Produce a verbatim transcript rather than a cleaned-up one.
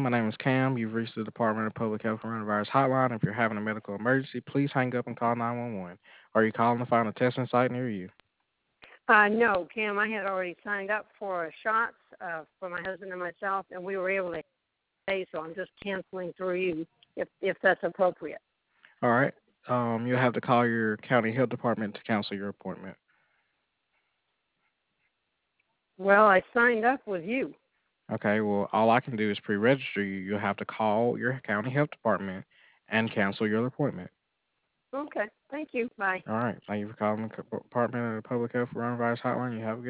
My name is Cam. You've reached the Department of Public Health Coronavirus Hotline. If you're having a medical emergency, please hang up and call nine one one. Are you calling to find a testing site near you? Uh, no, Kim, I had already signed up for shots uh, for my husband and myself, and we were able to pay, so I'm just canceling through you if if that's appropriate. All right. Um, you'll have to call your county health department to cancel your appointment. Well, I signed up with you. Okay. Well, all I can do is pre-register you. You'll have to call your county health department and cancel your appointment. Okay, thank you. Bye. All right. Thank you for calling the Department of Public Health Coronavirus Hotline. You have a good